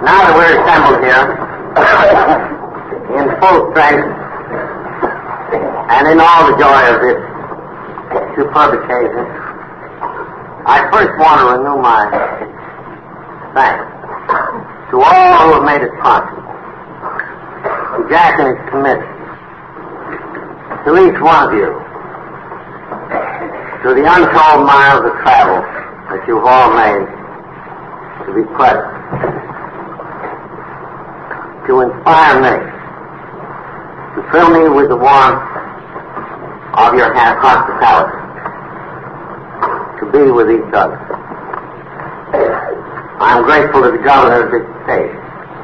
Now that we're assembled here, in full strength, and in all the joy of this superb occasion, I first want to renew my thanks to all who have made it possible, to Jack and his committee, to each one of you, to the untold miles of travel that you've all made to be present, to inspire me, to fill me with the warmth of your hospitality, to be with each other. I'm grateful to the governor of this state,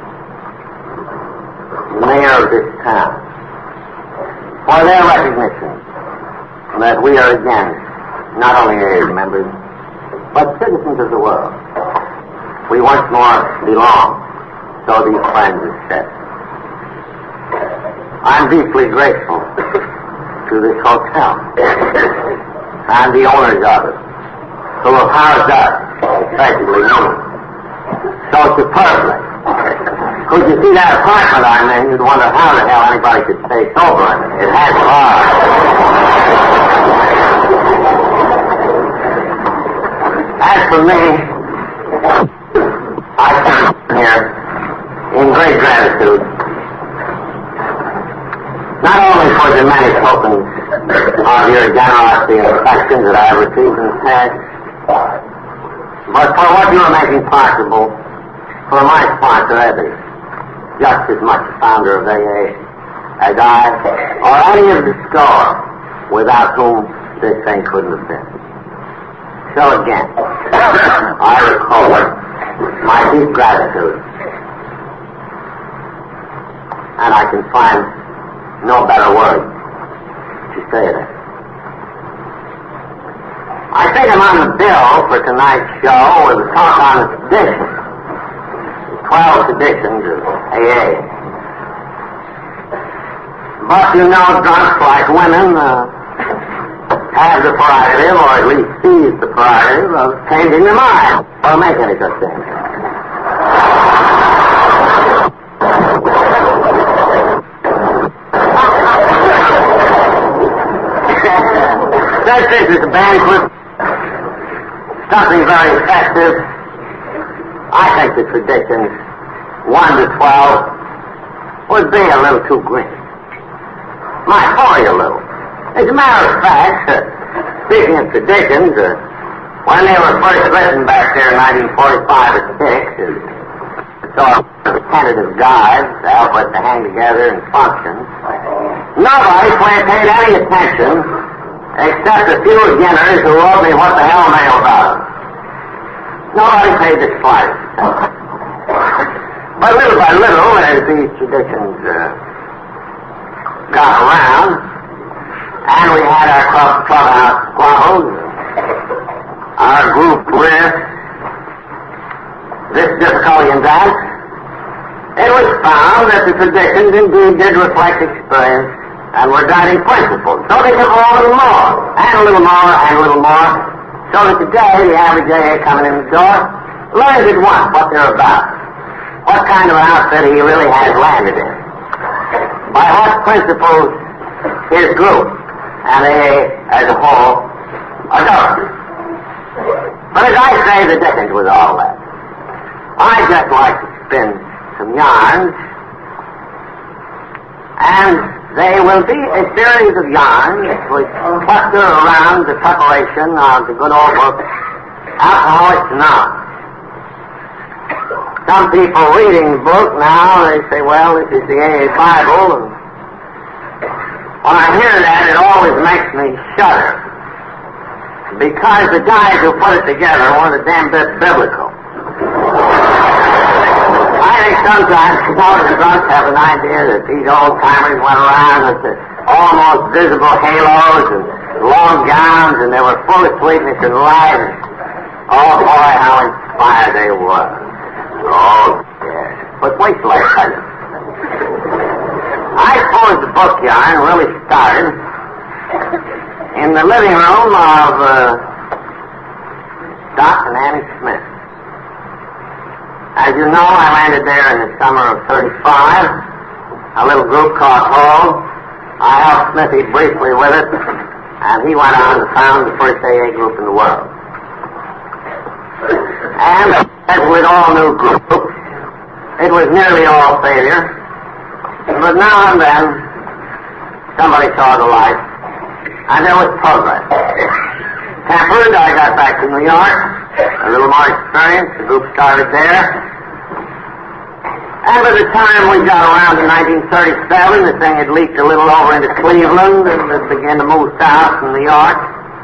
the mayor of this town, for their recognition that we are again not only AA members, but citizens of the world. We once more belong, so these friends have said. I'm deeply grateful to this hotel and the owners of it, who have housed us, especially me, so superbly. Could you see that apartment I'm in, you'd wonder how the hell anybody could stay sober in it. It has bars. As for me, I come here in great gratitude, not only for the many tokens of your generosity and affection that I have received in the past, but for what you are making possible for my sponsor, Evans, just as much founder of AA as I, or any of the score without whom this thing couldn't have been. So again, I record my deep gratitude, and I can find no better word to say that. I think I'm on the bill for tonight's show with a talk on the tradition, 12 traditions of AA. But you know, drunks like women have the prerogative, or at least seize the prerogative, of changing their mind, or make any such thing. Since this is a banquet, something very festive, I think the traditions 1 to 12 would be a little too green. Might bore you a little. As a matter of fact, speaking of traditions, when they were first written back there in 1945 or 6, as sort of tentative guides to help us to hang together and function, nobody paid any attention except a few beginners who wrote me what the hell they were about. Nobody paid the slightest attention. But little by little, as these traditions got around, and we had our clubhouse squabbles, our group riffs, this difficulty and that, it was found that the traditions indeed did reflect experience and were guiding principles. So they took a little more, and a little more, and a little more, so that today the average AA coming in the door learns at once what they're about, what kind of an outfit he really has landed in, by what principles his group and AA as a whole are governed. But as I say, the difference with all that, I'd just like to spin some yarns, and they will be a series of yarns which cluster around the preparation of the good old book, Alcoholics Anonymous. Some people reading the book now, they say, well, this is the AA Bible, and when I hear that, it always makes me shudder, because the guys who put it together weren't a damn bit biblical. I think sometimes the drunks have an idea that these old-timers went around with the almost visible halos and long gowns, and they were full of sweetness and light. Oh, boy, how inspired they were. Oh, yes. But wait till I tell you. I suppose the book yarn really started in the living room of Doc and Annie Smith. As you know, I landed there in the summer of 35. A little group called Hall. I helped Smithy briefly with it, and he went on to found the first AA group in the world. And as with all new groups, it was nearly all failure. But now and then, somebody saw the light, and there was progress. Tempered, I got back to New York, a little more experience, the group started there. And by the time we got around to 1937, the thing had leaked a little over into Cleveland, and it began to move south from New York.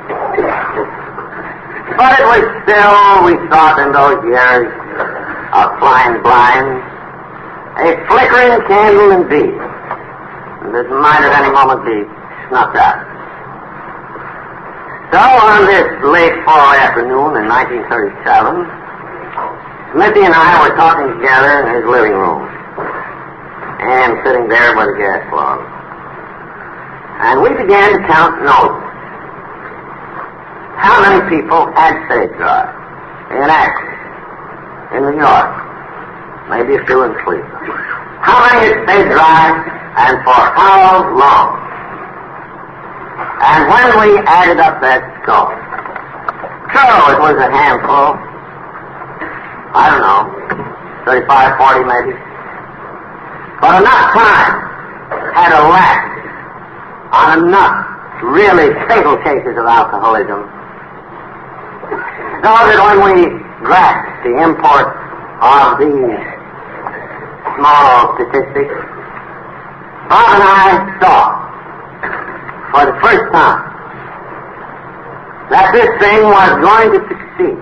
But it was still, we thought in those years of flying blind, a flickering candle indeed, that might at any moment be snuffed out. So on this late fall afternoon in 1937, Smithy and I were talking together in his living room, and sitting there by the gas log. And we began to count notes. How many people had stage drive in Akron, in New York, maybe a few in Cleveland? How many had stage drive, and for how long? And when we added up that score, sure, it was a handful. I don't know, 35, 40 maybe. But enough time had elapsed on enough really fatal cases of alcoholism so that when we grasped the import of these small statistics, Bob and I saw for the first time that this thing was going to succeed.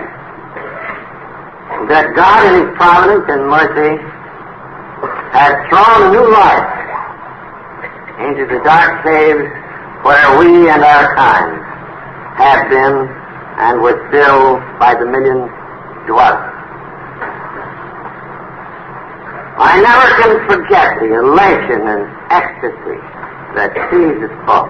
That God in His providence and mercy had thrown a new light into the dark caves where we and our kind had been and were still by the millions dwelling. I never can forget the elation and ecstasy that seized us both.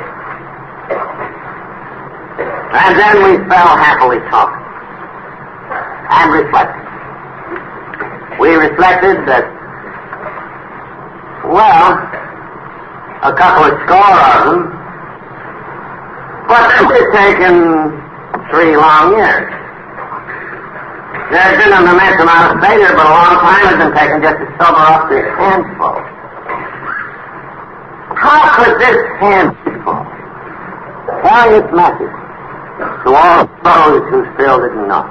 And then we fell happily talking. And reflected. We reflected that, well, a couple of score of them, but it would have taken 3 long years. There's been an immense amount of failure, but a long time has been taken just to sober up this handful. How could this handful carry its message to all those who still didn't know?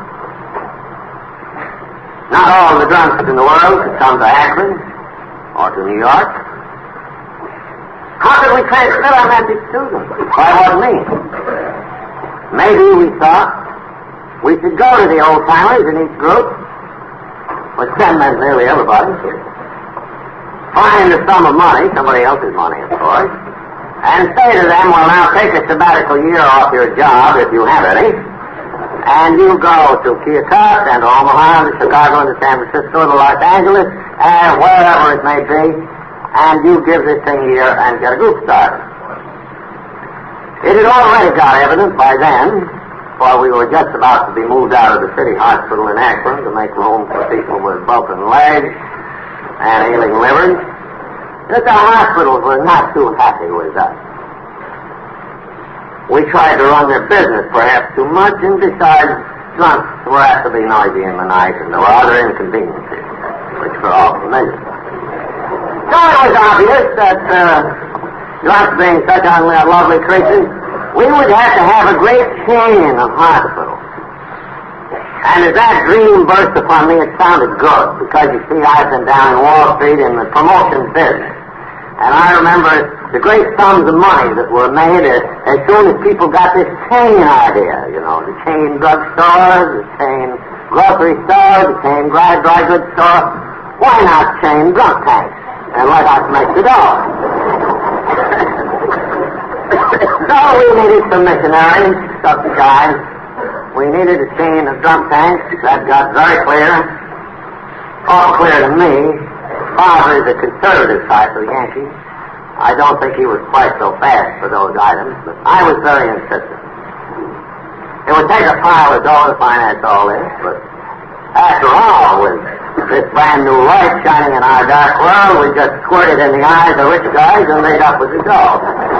Not all the drunks in the world could come to Akron or to New York. How could we transmit our message to them? By what means? Maybe we thought we should go to the old-timers in each group, or send them nearly everybody, find a sum of money, somebody else's money, of course, and say to them, well, now take a sabbatical year off your job, if you have any, and you go to Keokuk and to Omaha and to Chicago and to San Francisco and to Los Angeles and wherever it may be, and you give this thing here and get a group started. It had already got evident by then, for we were just about to be moved out of the city hospital in Akron to make room for people with broken legs and ailing livers, that the hospitals were not too happy with us. We tried to run their business perhaps too much, and besides, drunks were apt to be noisy in the night, and there were other inconveniences, which were all familiar. So it was obvious that, drunks being such lovely creatures, we would have to have a great chain of hospitals. And as that dream burst upon me, it sounded good, because you see, I've been down in Wall Street in the promotion business. And I remember the great sums of money that were made as soon as people got this chain idea, you know, the chain drugstore, the chain grocery store, the chain dry goods store. Why not chain drunk tanks? And let us make the dough. So we needed some missionaries, some guys. We needed a chain of drunk tanks. That got very clear. All clear to me. Father is a conservative type of Yankee. I don't think he was quite so fast for those items, but I was very insistent. It would take a pile of dough to finance all this, but after all, with This brand new light shining in our dark world was just squirted in the eyes of rich guys and made up with the dough.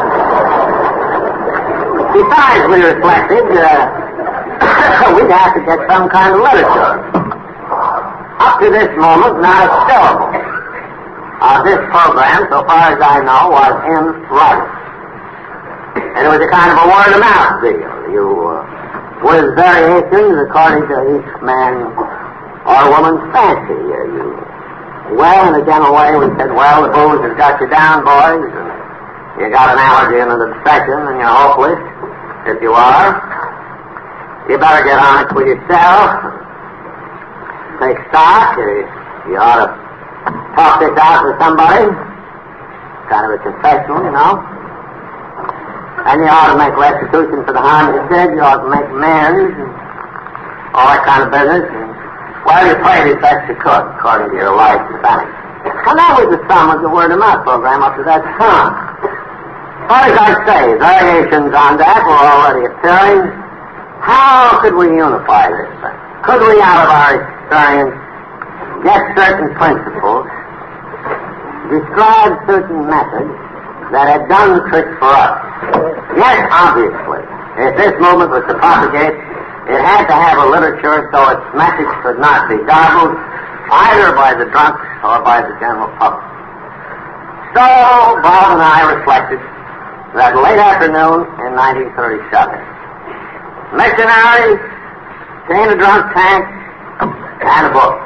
Besides, we reflected, we'd have to get some kind of literature. Up to this moment, not a syllable of this program, so far as I know, was in writing. And it was a kind of a word-of-mouth deal. With variations according to each man or woman's fancy. Well, in a general way, we said, well, the booze has got you down, boys, and you got an allergy and an obsession, and you're hopeless. If you are, you better get on it with yourself. Take stock. You ought to talk this out with somebody. Kind of a confessional, you know. And you ought to make restitution for the harm you did. You ought to make amends and all that kind of business. And, well, you played as best you could, according to your life and fancy. And that was the sum of the word-of-mouth program up to that time. But as I say, variations on that were already appearing. How could we unify this thing? Could we, out of our experience, get certain principles, describe certain methods that had done the trick for us? Yes, obviously. If this movement was to propagate, it had to have a literature so its message could not be garbled either by the drunks or by the general public. So Bob and I reflected that late afternoon in 1937. Missionaries, chain of drunk tanks, and a book.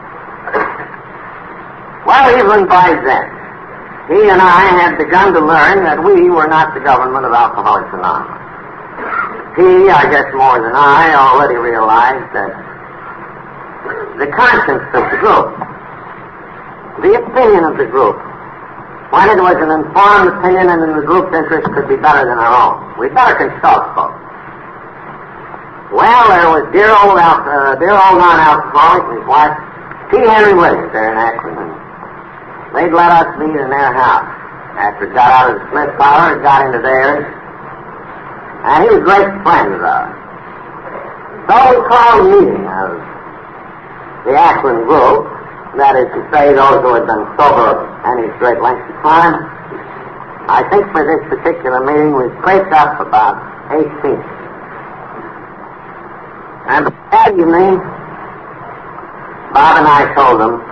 Well, even by then, he and I had begun to learn that we were not the government of Alcoholics Anonymous. He, I guess more than I, already realized that the conscience of the group, the opinion of the group, when it was an informed opinion and in the group's interest, could be better than our own. We'd better consult folks. Well, there was dear old non-alcoholic and his wife, T. Henry Williams, there in Akron. They'd let us meet in their house. After it got out of the Smith parlor, it got into theirs. And he was a great friend of ours. So we called a meeting of the Akron group, that is to say, those who had been sober any great length of time. I think for this particular meeting we scraped up about 18. And that evening, Bob and I told them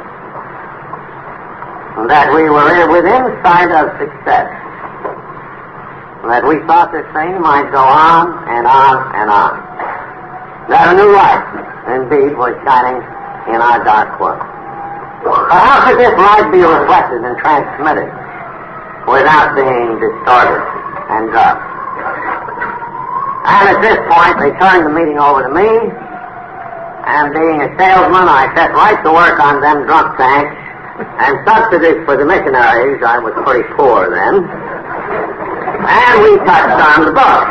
that we were within sight of success, that we thought this thing might go on and on and on, that a new light, indeed, was shining in our dark world. But how could this light be reflected and transmitted without being distorted and dark? And at this point, they turned the meeting over to me, and being a salesman, I set right to work on them drunk tanks, and subsidies for the missionaries. I was pretty poor then. And we touched on the book.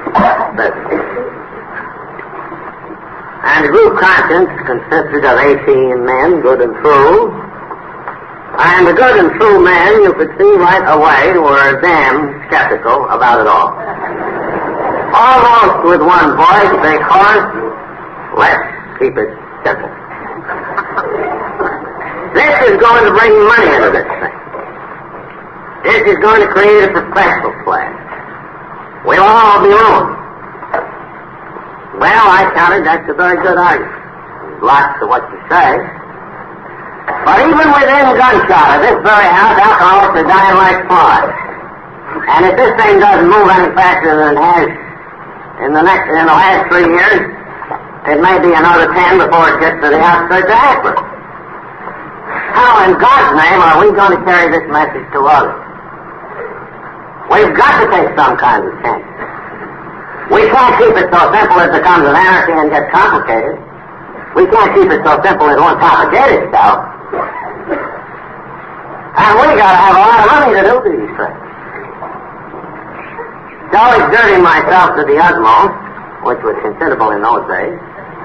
And the group conscience consisted of 18 men, good and true. And the good and true men, you could see right away, were damn skeptical about it all. Almost with one voice, they chorused, let's keep it simple. This is going to bring money into this thing. This is going to create a professional class. We'll all be ruined. Well, I counted that's a very good argument. Lots of what you say. But even within gunshot of this very house, alcoholics are dying like flies. And if this thing doesn't move any faster than it has in the last 3 years, it may be another 10 before it gets to the outskirts of Akron. How in God's name are we going to carry this message to others? We've got to take some kind of change. We can't keep it so simple it becomes an anarchy and gets complicated. We can't keep it so simple it won't complicate itself. And we got to have a lot of money to do these things. So exerting myself to the utmost, which was considerable in those days,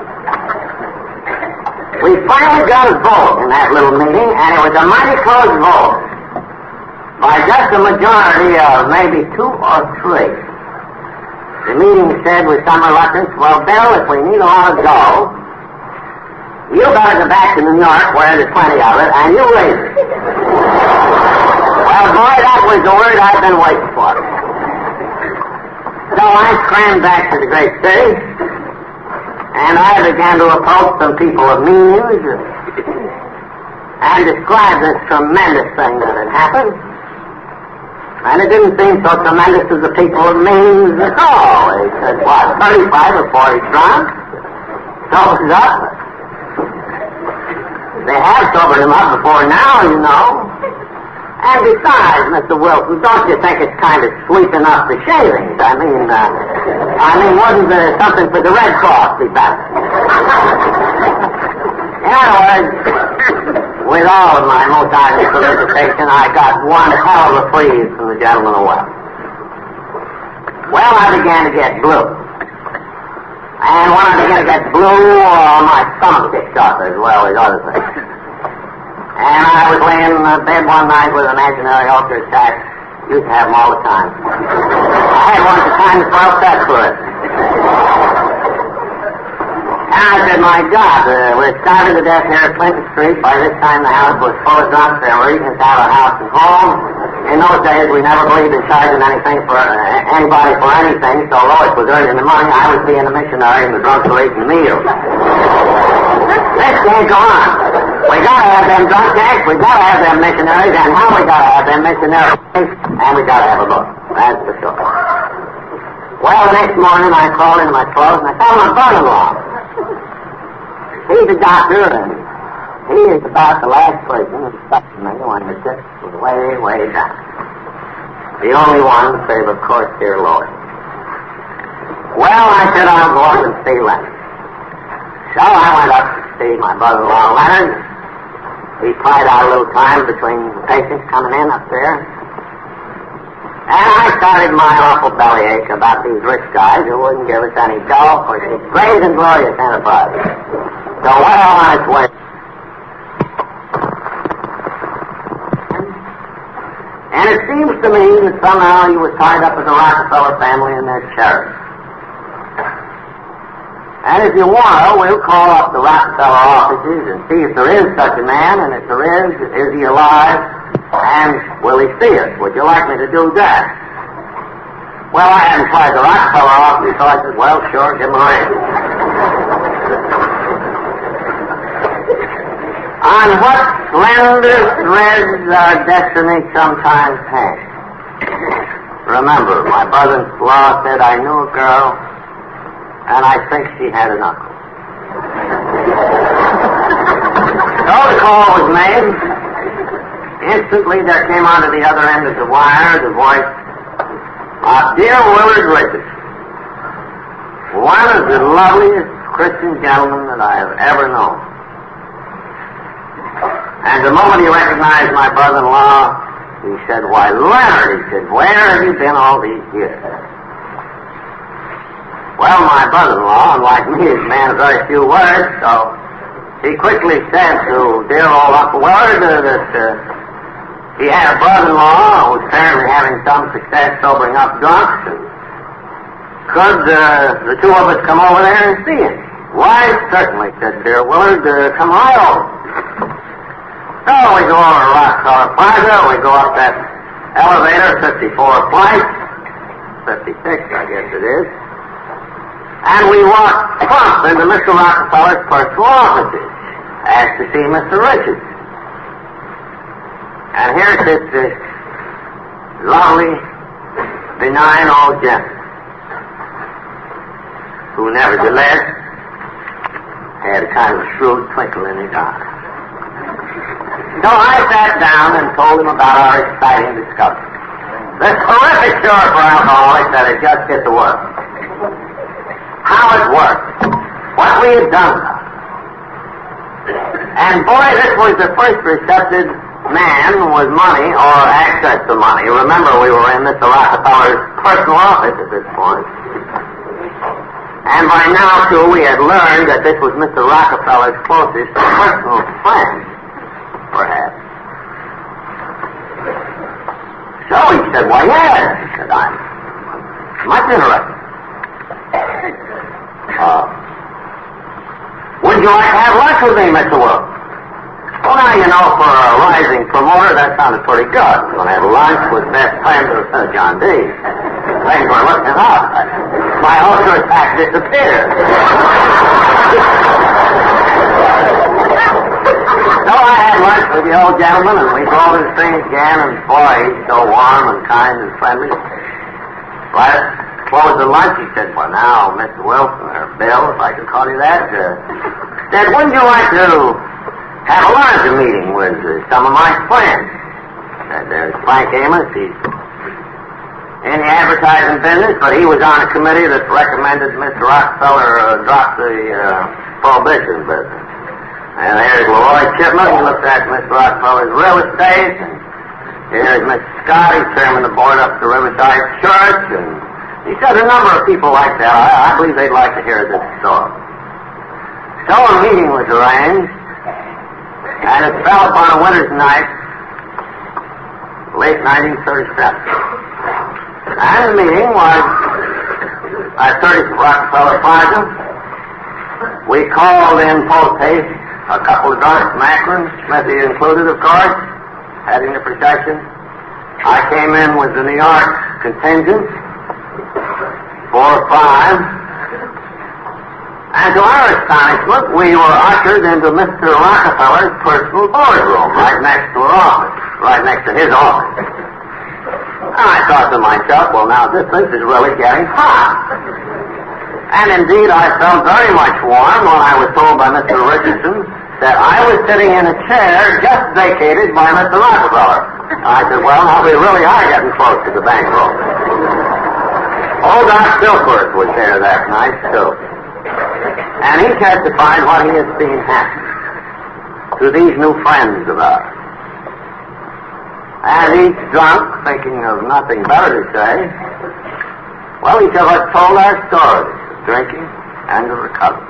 we finally got a vote in that little meeting, and it was a mighty close vote. By just a majority of maybe 2 or 3. The meeting said with some reluctance, well, Bill, if we need a lot of dough, You better go back to New York where there's plenty of it, and you raise it. Well, boy, that was the word I've been waiting for. So I crammed back to the great city, and I began to approach some people of means and describe this tremendous thing that had happened. And it didn't seem so tremendous to the people of means at all. They said, what, 35 or 40 drunk? Sobered up? They have sobered him up before now, you know. And besides, Mr. Wilson, don't you think it's kind of sweet enough for shavings? I mean, wouldn't something for the Red Cross be better? In other words, with all of my most ardent solicitation, I got one hell of a freeze from the gentleman of wealth. Well, I began to get blue. And when I began to get blue, my stomach kicked up as well as other things. And I was laying in bed one night with an imaginary ulcer attack. Used to have them all the time. I had one at the time that felt that for it. And I said, my God, we're starving to death here at Clinton Street. By this time the house was full of drunks. They were eating us out of house and home. In those days, we never believed in charging anything for anybody for anything, so Lois was earning the money. I was being a missionary, and the drunks were eating meals. This can't go on. We gotta have them drunk tanks, we gotta have them missionaries, and how we gotta have them missionaries, and we gotta have a book. That's the story. Well, the next morning I crawled into my clothes and I found my brother-in-law. He's a doctor, and he is about the last person who stuck to me when the chips was way, way down. The only one, save of course, dear Lord. Well, I said I'll go up and see Leonard. So I went up to see my brother-in-law Leonard. He pried out a little time between patients coming in up there. And I started my awful bellyache about these rich guys who wouldn't give us any dough for this great and glorious enterprise. So well on its way. And it seems to me that somehow he was tied up with the Rockefeller family and their charities. And if you want, we'll call up the Rockefeller offices and see if there is such a man, and if there is he alive, and will he see us? Would you like me to do that? Well, I hadn't tried the Rockefeller office, so I said, well, sure, give him a ring. On what slender threads our destiny sometimes hangs. Remember, my brother-in-law said I knew a girl, and I think she had an uncle. So the call was made. Instantly there came onto the other end of the wire the voice of dear Willard Richardson, one of the loveliest Christian gentlemen that I have ever known. And the moment he recognized my brother-in-law, he said, why, Leonard, he said, where have you been all these years? Well, my brother-in-law, unlike me, is a man of very few words, so he quickly said to dear old Uncle Willard that he had a brother-in-law who was apparently having some success sobering up drunks, and could the two of us come over there and see him? Why, certainly, said dear Willard, come right over. So we go over to Rockefeller Plaza, we go up that elevator, 54 flight, 56, I guess it is. And we walked plump into Mr. Rockefeller's personal offices, asked to see Mr. Richards. And here sits this lovely, benign old gentleman, who nevertheless had a kind of shrewd twinkle in his eye. So I sat down and told him about our exciting discovery. The terrific cure for alcoholics that had just hit the world. How it worked, what we had done. And boy, this was the first receptive man with money or access to money. Remember, we were in Mr. Rockefeller's personal office at this point. And by now, too, we had learned that this was Mr. Rockefeller's closest personal friend, perhaps. So he said, why, yes, said I. Much interested. Would Wouldn't you like to have lunch with me, Mr. Wilson? Well, now, you know, for a rising promoter, that sounded pretty good. Going to have lunch with best friend of John D. Things were looking up. My ulcer attack disappeared. So I had lunch with the old gentleman, and we drove to the thing again, and boy, he's so warm and kind and friendly. Right at the close of lunch, he said, well, now, Mr. Wilson, or Bill, if I could call you that, said, wouldn't you like to have a lunch meeting with some of my friends? Said, there's Frank Amos. He's in the advertising business, but he was on a committee that recommended Mr. Rockefeller drop the prohibition business. And there's Leroy Chipman. He looks after Mr. Rockefeller's real estate. And here's Mr. Scott. He's chairman of the board up at the Riverside Church. And he said a number of people like that. I believe they'd like to hear this story. So a meeting was arranged. And it fell upon a winter's night, late 1937. And the meeting was at 30th Rockefeller Plaza. We called in post-haste a couple of drunks from Akron, Smithy included, of course, heading the procession. I came in with the New York contingent, 4 or 5. And to our astonishment, we were ushered into Mr. Rockefeller's personal boardroom, right next to her office, right next to his office. And I thought to myself, well, now this is really getting hot. And indeed, I felt very much warm when I was told by Mr. Richardson that I was sitting in a chair just vacated by Mr. Rockefeller. I said, well, now we really are getting close to the bankroll. Old Doc Silkworth was there that night, too. And he testified what he had seen happen to these new friends of ours. And each drunk, thinking of nothing better to say, well, each of us told our stories of drinking and of recovery.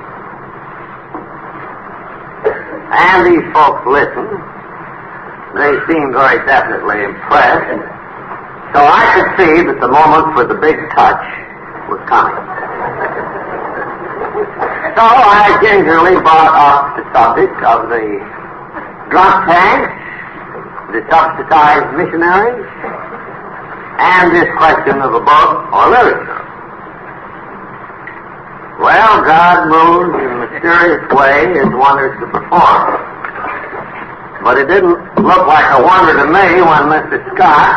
And these folks listened. They seemed very definitely impressed. So I could see that the moment for the big touch was coming. So I gingerly brought up the subject of the drunk tanks, the subsidized missionaries, and this question of a book or literature. Well, God moves in a mysterious way His wonders to perform. But it didn't look like a wonder to me when Mr. Scott,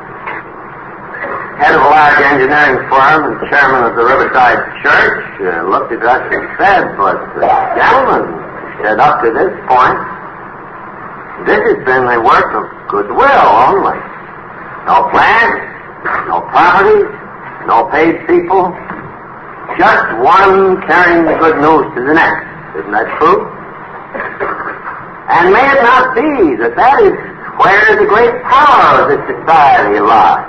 head of a large engineering firm and chairman of the Riverside Church, looked at us and said, but gentlemen, said, up to this point, this has been the work of goodwill only. No plans, no properties, no paid people, just one carrying the good news to the next. Isn't that true? And may it not be that that is where the great power of this society lies?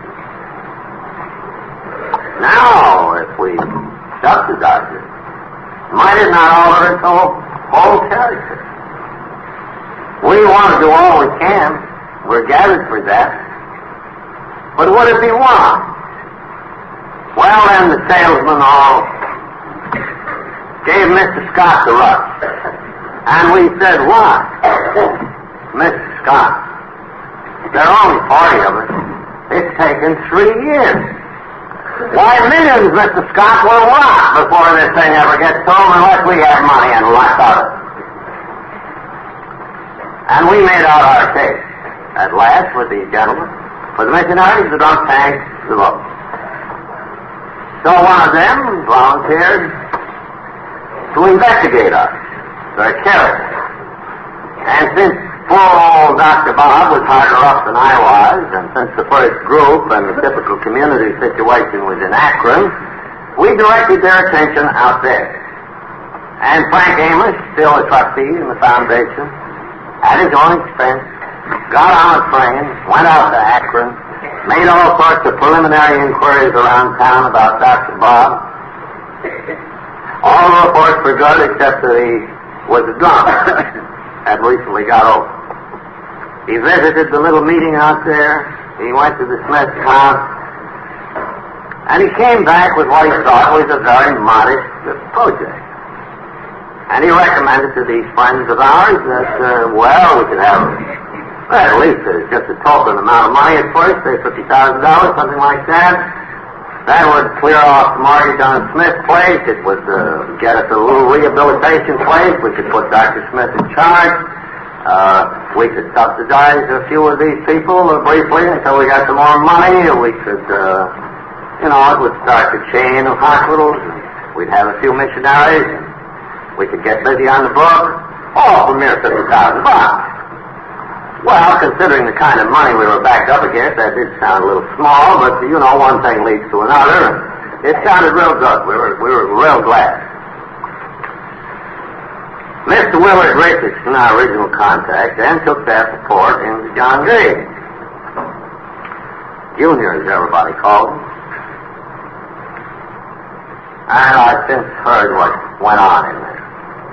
Now, if we subsidize it, might it not alter its whole character? We want to do all we can. We're gathered for that. But would it be wrong? Well, then the salesmen all gave Mr. Scott the rush. And we said, why? Mr. Scott, there are only 40 of us. It's taken 3 years. Why, millions, Mr. Scott, will rot before this thing ever gets home unless we have money and lots of it. And we made out our case, at last, with these gentlemen, for the missionaries, the drunk tanks, the book. So one of them volunteered to investigate us, their character. And since poor old Dr. Bob was harder up than I was, and since the first group and the typical community situation was in Akron, we directed their attention out there. And Frank Amos, still a trustee in the foundation, at his own expense, got on a train, went out to Akron, made all sorts of preliminary inquiries around town about Dr. Bob. All the reports were good except that he was a drunk, had recently got over. He visited the little meeting out there. He went to the Smith's house. And he came back with what he thought was a very modest project. And he recommended to these friends of ours that, we could have, at least just a token amount of money at first, say $50,000, something like that. That would clear off the mortgage on Smith's place. It would get us a little rehabilitation place. We could put Dr. Smith in charge. We could subsidize a few of these people briefly until we got some more money. We could, it would start the chain of hospitals. We'd have a few missionaries. We could get busy on the book. All for mere $50,000. Well, considering the kind of money we were backed up against, that did sound a little small, but, one thing leads to another, and it sounded real good. We were real glad. Mr. Willard Richardson, our original contact, then took that report into John Gage. Junior, as everybody called him. And I've since heard what went on in there.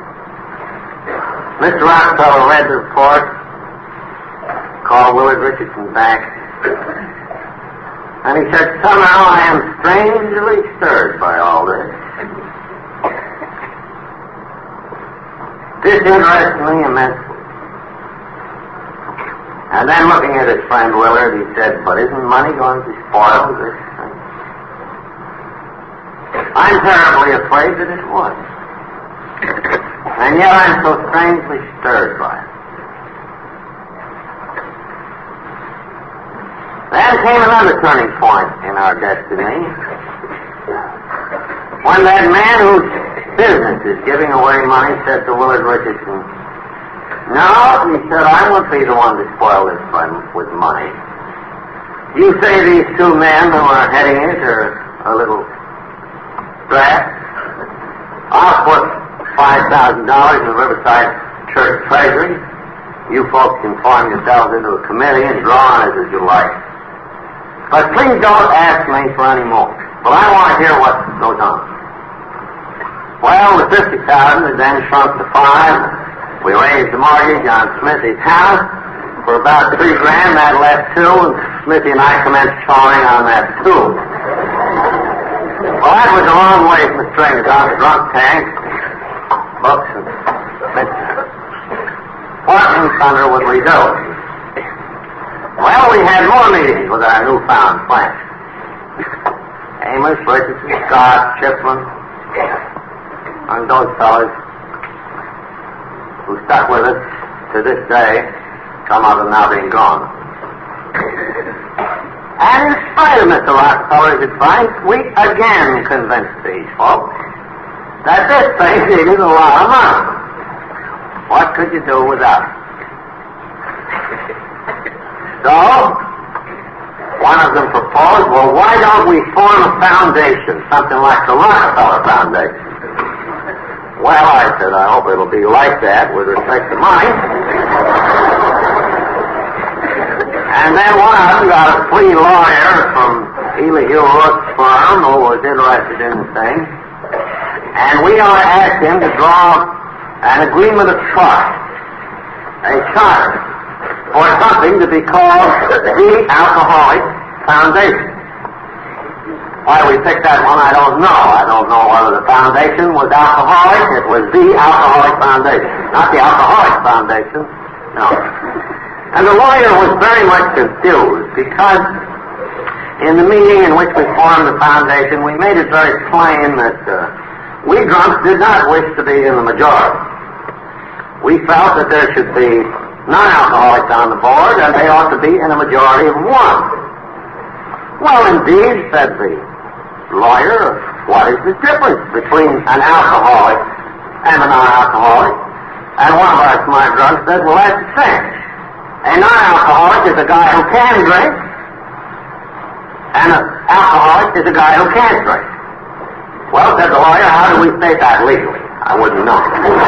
Mr. Rockefeller read the report, called Willard Richardson back, and he said, somehow I am strangely stirred by all this. This interested me immensely. And then looking at his friend Willard, he said, but isn't money going to spoil this thing? I'm terribly afraid that it would. And yet I'm so strangely stirred by it. Then came another turning point in our destiny. When that man whose business is giving away money said to Willard Richardson, no, he said, I won't be the one to spoil this with money. You say these two men who are heading it are a little strapped. I'll put $5,000 in the Riverside Church Treasury. You folks can form yourselves into a committee and draw on it as you like. But please don't ask me for any more. But I want to hear what goes on. Well, the $50,000 had then shrunk to $5,000. We raised the mortgage on Smithy's house for about $3,000. That left $2,000, and Smithy and I commenced chawing on that $2,000. Well, that was a long way from the strings on the drunk tank, books, and Portland Thunder would we do? Well, we had more meetings with our newfound friends. Amos, Richardson, Scott, Shipman, and those fellows who stuck with us to this day, some of them now being gone. And in spite of Mr. Rockefeller's advice, we again convinced these folks that this thing needed a lot of money. What could you do without it? So, one of them proposed, well, why don't we form a foundation, something like the Rockefeller Foundation? Well, I said, I hope it'll be like that with respect to money. And then one of them got a free lawyer from Elihu Rook's firm who was interested in the thing. And we asked him to draw an agreement of trust, a charter, for something to be called the Alcoholic Foundation. Why we picked that one, I don't know. I don't know whether the foundation was alcoholic. It was the Alcoholic Foundation, not the Alcoholic Foundation. No. And the lawyer was very much confused because in the meeting in which we formed the foundation, we made it very plain that we drunks did not wish to be in the majority. We felt that there should be non-alcoholics on the board, and they ought to be in a majority of one. Well, indeed, said the lawyer, what is the difference between an alcoholic and a non-alcoholic? And one of our smart drunks said, well, that's the same. A non-alcoholic is a guy who can drink, and an alcoholic is a guy who can't drink. Well, said the lawyer, how do we state that legally? I wouldn't know.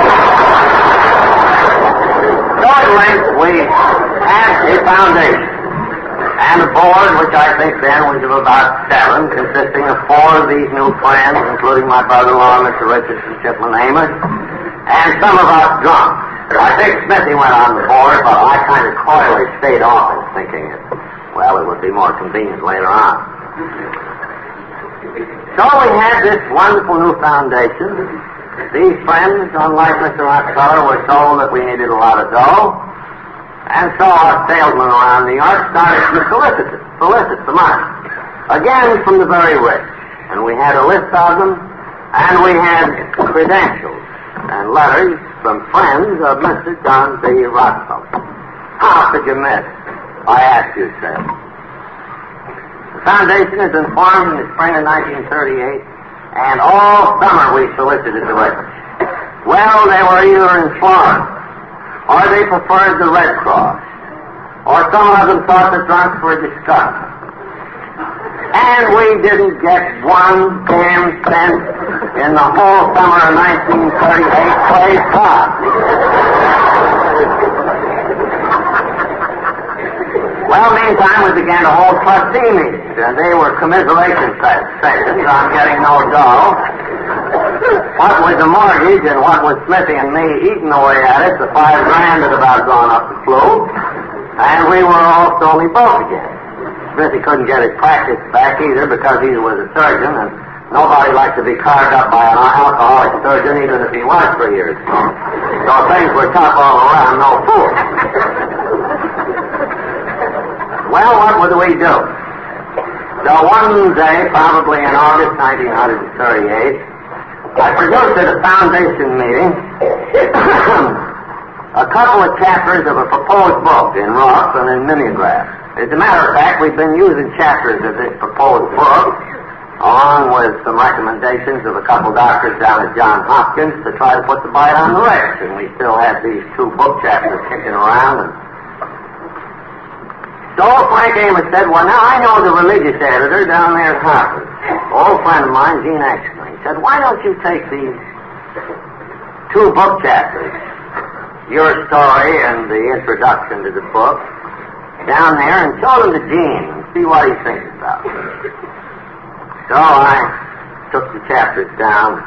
So at length, we had a foundation and a board, which I think then was of about 7, consisting of 4 of these new friends, including my brother-in-law, Mr. Richardson, Shipman Amos, and some of us drunks. I think Smithy went on the board, but I kind of coyly stayed off it, thinking it would be more convenient later on. So we had this wonderful new foundation, These friends, unlike Mr. Rockefeller, were told that we needed a lot of dough, and so our salesmen around New York started to solicit the money. Again, from the very rich. And we had a list of them, and we had credentials and letters from friends of Mr. John D. Rockefeller. How could you miss? I ask you, sir. The foundation has been formed in the spring of 1938, and all summer we solicited the rich. Well, they were either in Florida, or they preferred the Red Cross, or some of them thought the drunks were disgusting. And we didn't get one damn cent in the whole summer of 1938, praise God. Well, meantime, we began to hold trustee meetings, and they were commiseration sessions on getting no dough. What with the mortgage and what with Smithy and me eating away at it, the $5,000 had about gone up the flue, and we were all slowly broke again. Smithy couldn't get his practice back either because he was a surgeon, and nobody liked to be carved up by an alcoholic surgeon even if he was 3 years old. So things were tough all around, no fool. Well, what would we do? So one day, probably in August 1938, I produced at a foundation meeting a couple of chapters of a proposed book in rough and in mimeograph. As a matter of fact, we've been using chapters of this proposed book, along with some recommendations of a couple doctors down at Johns Hopkins to try to put the bite on the rich. And we still have these 2 book chapters kicking around. And so Frank Amos said, well, now I know the religious editor down there at Harvard, old friend of mine, Gene Exton. He said, why don't you take these 2 book chapters, your story and the introduction to the book, down there and show them to Gene and see what he thinks about it. So I took the chapters down.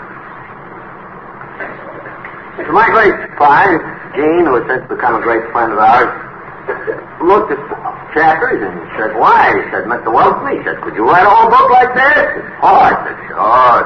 To my great surprise, Gene, who has since become a great friend of ours, looked at the chapters and he said, why? He said, Mr. Wilson, he said, could you write a whole book like this? Oh, I said, sure.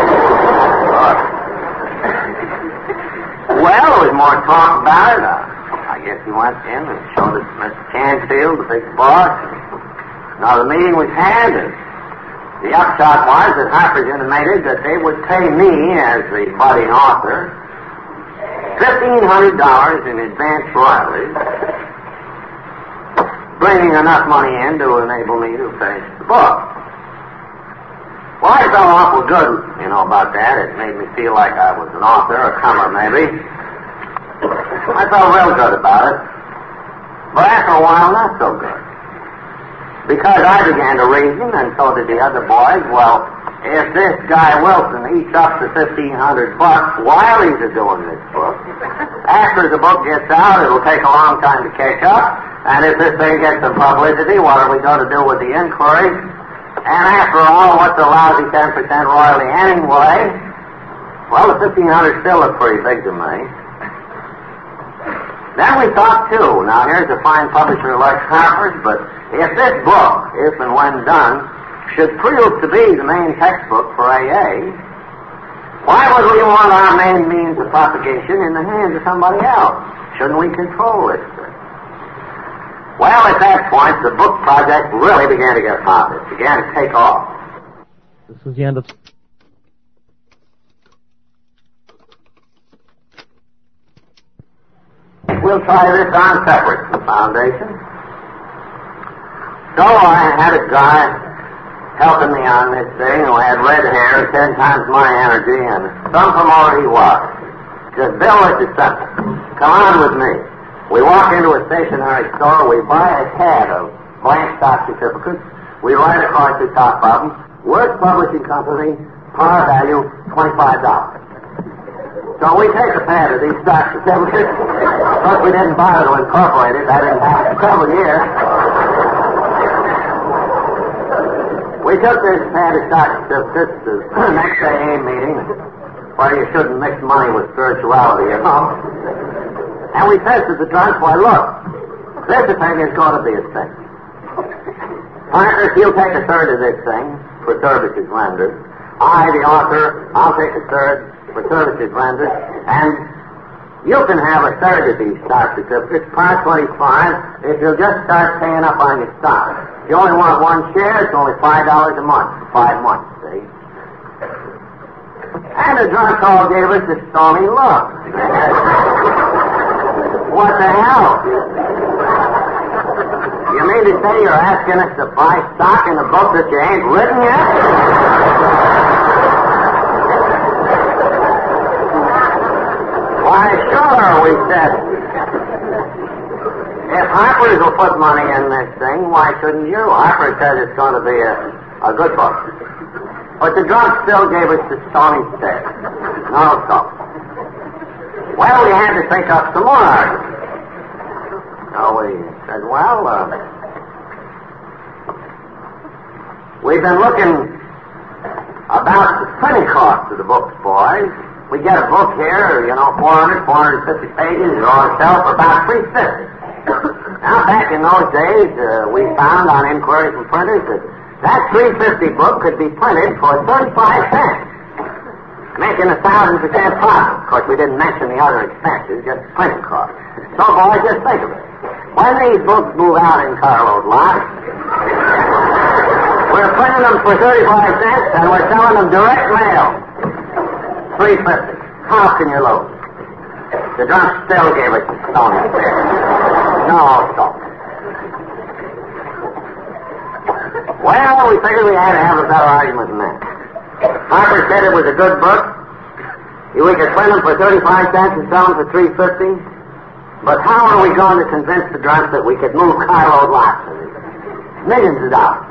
Well, there was more talk about it. I guess he went in and showed it to Mr. Canfield, the big boss. Now, the meeting was had, and the upshot was that Harper's intimated that they would pay me, as the budding author, $1,500 in advance royalties, bringing enough money in to enable me to finish the book. Well, I felt awful good, about that. It made me feel like I was an author, a comer maybe. I felt real good about it. But after a while, not so good. Because I began to reason, and so did the other boys, well, if this guy Wilson eats up the $1,500 while he's doing this book, after the book gets out, it'll take a long time to catch up, and if this thing gets some publicity, what are we going to do with the inquiry? And after all, what's a lousy 10% royalty anyway? Well, the $1,500 still looks pretty big to me. Then we thought, too, now here's a fine publisher like Harper's, but if this book, if and when done, should prove to be the main textbook for AA, why would we want our main means of propagation in the hands of somebody else? Shouldn't we control this thing? Well, at that point, the book project really began to get hot. It began to take off. This was the end of... We'll try this on separate from the foundation. So I had a guy helping me on this thing who had red hair, 10 times my energy, and some promoter he was. He said, Bill, this is simple. Come on with me. We walk into a stationery store, we buy a pad of blank stock certificates, we write across the top of them, Worth Publishing Company, par value $25. So we take a pad of these stock certificates. But we didn't bother to incorporate it. That didn't happen for several years. We took this pad of stock certificates to the next AA meeting, where you shouldn't mix money with spirituality, And we said to the drunks, why, look, this thing is going to be a thing. Partner, you'll take a third of this thing for services rendered. I, the author, I'll take a third. for services rendered, and you can have a third of these stock certificates, par 25, if you'll just start paying up on your stock. If you only want one share, it's only $5 a month for 5 months, see? And the drunk call gave us a stormy look. What the hell? You mean to say you're asking us to buy stock in a book that you ain't written yet? Why, sure, we said. If Harper's will put money in this thing, why shouldn't you? Harper says it's going to be a good book. But the drunk still gave us the stony stare. No soap. Well, we had to think up some more arguments. So we said, well, we've been looking about the printing cost of the books, boys. We get a book here, 400, 450 pages, on shelf for about $3.50. Now, back in those days, we found on inquiry from printers that $3.50 book could be printed for 35 cents, making 1,000% profit. Of course, we didn't mention the other expenses, just printing costs. So, boys, just think of it. When these books move out in carload lots, we're printing them for 35 cents and we're selling them direct mail. $3.50. How can you lose? The drunk still gave us the stone stare. No stone. Well, we figured we had to have a better argument than that. Harper said it was a good book. We could print them for 35 cents and sell them for $3.50. But how are we going to convince the drunk that we could move carload lots of it? Millions of dollars.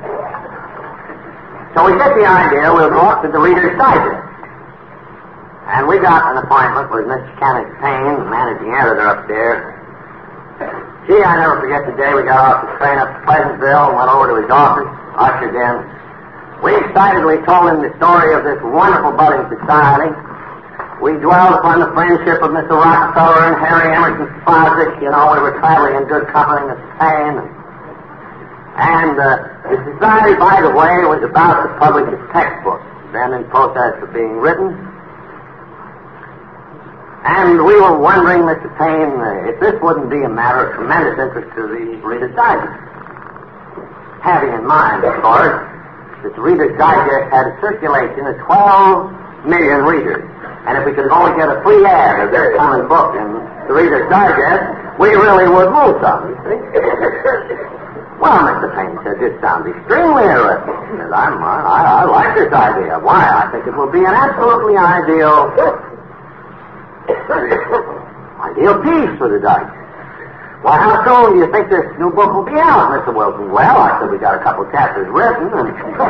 So we get the idea we'll go up to the Reader's Digest. And we got an appointment with Mr. Kenneth Payne, the managing editor up there. Gee, I never forget the day we got off the train up to Pleasantville and went over to his office, ushered in. We excitedly told him the story of this wonderful budding society. We dwelled upon the friendship of Mr. Rockefeller and Harry Emerson Fosdick. We were traveling in good company, Mr. Payne. And the society, by the way, was about to publish a textbook, then in process of being written. And we were wondering, Mr. Payne, if this wouldn't be a matter of tremendous interest to the Reader's Digest. Having in mind, of course, that the Reader's Digest had a circulation of 12 million readers. And if we could only get a free ad of this common book in the Reader's Digest, we really would move some, you see. Well, Mr. Payne said, this sounds extremely interesting. He said, I like this idea. Why? I think it will be an absolutely ideal piece for the Digest. Well, how soon do you think this new book will be out, Mr. Wilson? Well, I said we got a couple chapters written, and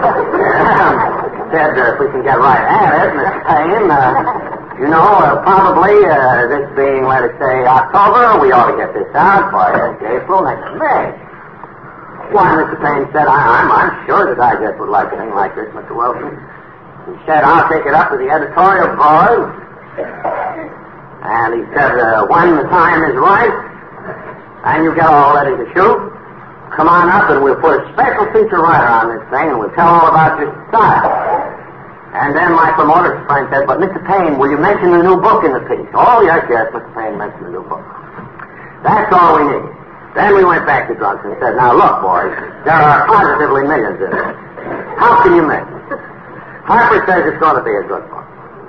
said if we can get right at it, Mr. Payne, probably this being, let us say, October, we ought to get this out by April, next May. Why, Mr. Payne said, I'm sure the Digest would like a thing like this, Mr. Wilson. He said, I'll take it up to the editorial board. And he said, when the time is right, and you get all ready to shoot, come on up and we'll put a special feature writer on this thing and we'll tell all about your style. And then my promoter's friend said, but Mr. Payne, will you mention the new book in the piece? Oh, yes, Mr. Payne mentioned the new book. That's all we need. Then we went back to Drunks and said, now look, boys, there are positively millions in it. How can you miss? Harper says it's going to be a good book.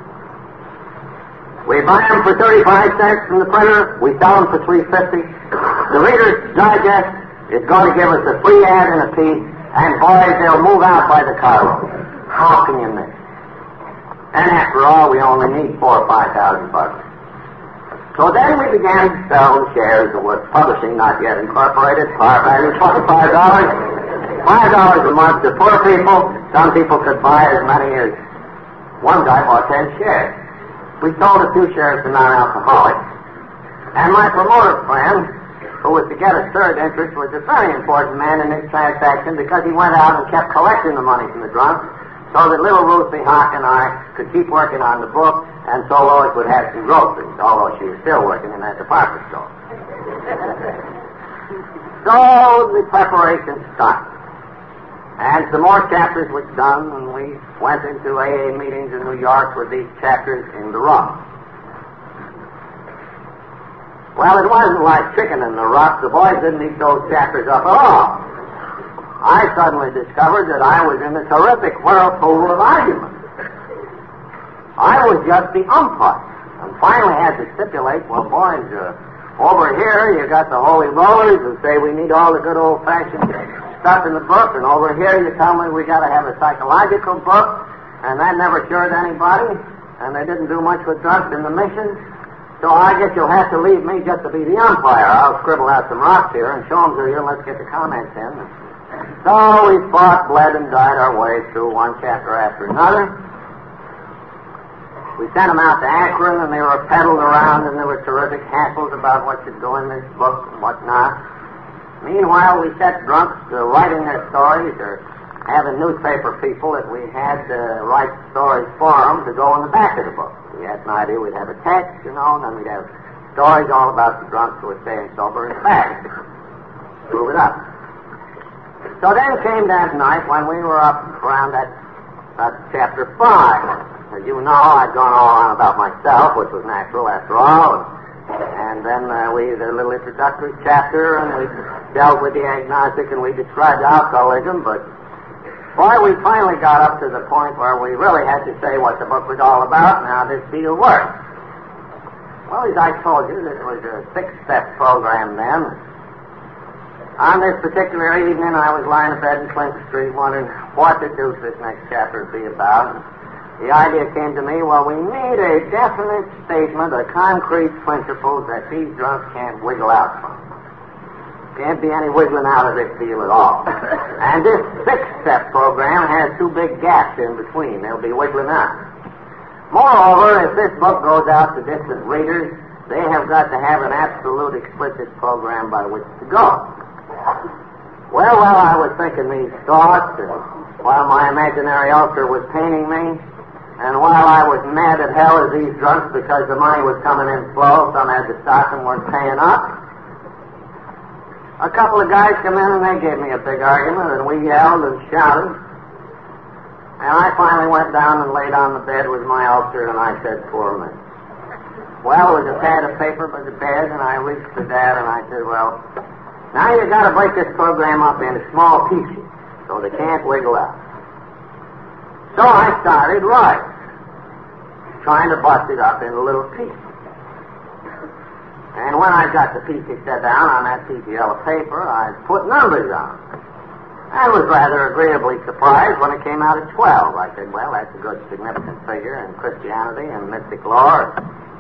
We buy them for 35 cents from the printer. We sell them for $3.50. The Reader's Digest is going to give us a free ad in a piece, and boys, they'll move out by the carload. How can you miss? And after all, we only need $4,000 or $5,000. So then we began to sell the shares of Worth Publishing, not yet incorporated, par value $25. $5 a month to poor people. Some people could buy as many as one guy bought 10 shares. We sold a few shares to non-alcoholics. And my promoter friend, who was to get a third interest, was a very important man in this transaction because he went out and kept collecting the money from the drunks so that little Ruthie Hawk and I could keep working on the book and so Lois would have some groceries, although she was still working in that department store. So the preparation started. And some more chapters was done, and we went into AA meetings in New York with these chapters in the rough. Well, it wasn't like chicken in the rough. The boys didn't eat those chapters up at all. I suddenly discovered that I was in a terrific whirlpool of argument. I was just the umpire, and finally had to stipulate, well, boys, over here you got the holy rollers who say we need all the good old-fashioned stuff in the book, and over here you tell me we got to have a psychological book, and that never cured anybody, and they didn't do much with drugs in the mission. So I guess you'll have to leave me just to be the umpire. I'll scribble out some rocks here and show them to you, and let's get the comments in. So we fought, bled, and died our way through one chapter after another. We sent them out to Akron, and they were peddled around, and there were terrific hassles about what should go in this book and what not. Meanwhile, we set drunks writing their stories or having newspaper people that we had write stories for them to go in the back of the book. We had an idea we'd have a text, and then we'd have stories all about the drunks who were staying sober in the back. Prove it up. So then came that night when we were up around that chapter 5. As you know, I'd gone all on about myself, which was natural after all. And then we did a little introductory chapter, and we dealt with the agnostic, and we described alcoholism. But, boy, we finally got up to the point where we really had to say what the book was all about and how this deal worked. Well, as I told you, this was a 6-step program then. On this particular evening, I was lying in bed in Clinton Street wondering what the deuce this next chapter would be about. The idea came to me, well, we need a definite statement, a concrete principle that these drunks can't wiggle out from. Can't be any wiggling out of this deal at all. And this 6-step program has 2 big gaps in between. They'll be wiggling out. Moreover, if this book goes out to distant readers, they have got to have an absolute explicit program by which to go. Well, while I was thinking these thoughts, and while my imaginary ulcer was paining me, and while I was mad at hell as these drunks because the money was coming in slow, some had to stop and weren't paying up, a couple of guys come in and they gave me a big argument, and we yelled and shouted, and I finally went down and laid on the bed with my ulcer, and I said, poor me. Well, there was a pad of paper by the bed, and I reached for that, and I said, well, now you've got to break this program up into small pieces so they can't wiggle out. So I started right, trying to bust it up into little pieces. And when I got the pieces set down on that piece of yellow paper, I put numbers on. I was rather agreeably surprised when it came out at 12. I said, well, that's a good significant figure in Christianity and mystic lore.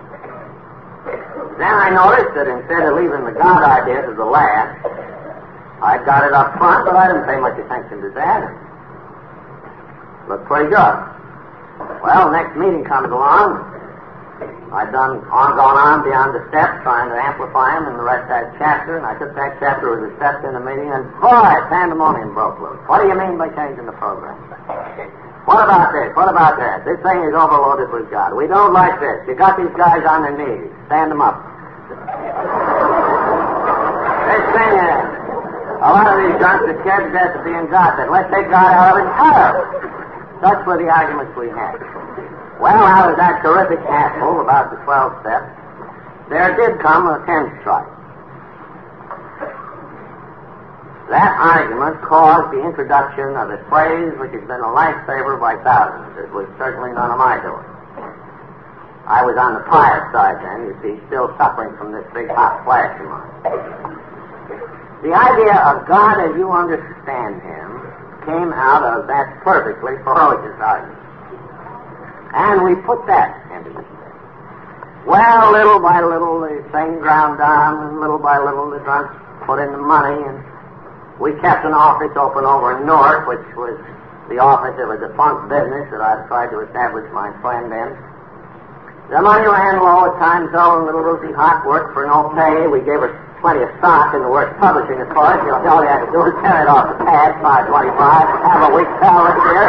Then I noticed that instead of leaving the God idea to the last, I got it up front, but I didn't pay much attention to that. Looked pretty good. Well, next meeting comes along. I'd gone on beyond the steps, trying to amplify them in the rest of that chapter, and I took that chapter with the steps in the meeting, and boy, pandemonium broke loose. What do you mean by changing the program? What about this? What about that? This thing is overloaded with God. We don't like this. You got these guys on their knees. Stand them up. This thing is, a lot of these drunks are scared to death of being God. Then let's take God out of it entirely. Such were the arguments we had. Well, out of that terrific hassle about the 12 steps, there did come a 10th strike. That argument caused the introduction of a phrase which has been a lifesaver by thousands. It was certainly none of my doing. I was on the pious side then, you see, still suffering from this big hot flash of mine. The idea of God as you understand Him came out of that perfectly ferocious argument. And we put that into the state. Well, little by little, the thing ground down, and little by little, the drunks put in the money, and we kept an office open over in Newark, which was the office of a defunct business that I'd tried to establish my friend in. The money ran low at times, though, and little Ruthie Hot worked for no pay. We gave her plenty of stock in the worst publishing authority. You know, all you had to do was tear it off the pad, $5.25, have a week's salary here.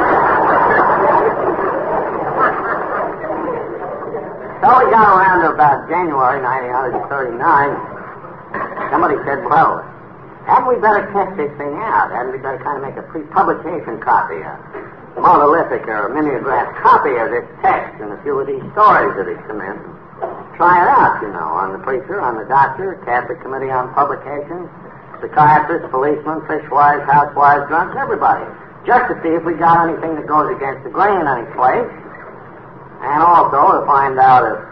So we got around to about January 1939. Somebody said, well, hadn't we better test this thing out? Hadn't we better kind of make a pre-publication copy, a monolithic or a mimeograph copy of this text and a few of these stories that it's come in? Try it out, on the preacher, on the doctor, Catholic Committee on Publications, psychiatrists, policemen, fishwives, housewives, drunks, everybody. Just to see if we got anything that goes against the grain any place, and also to find out if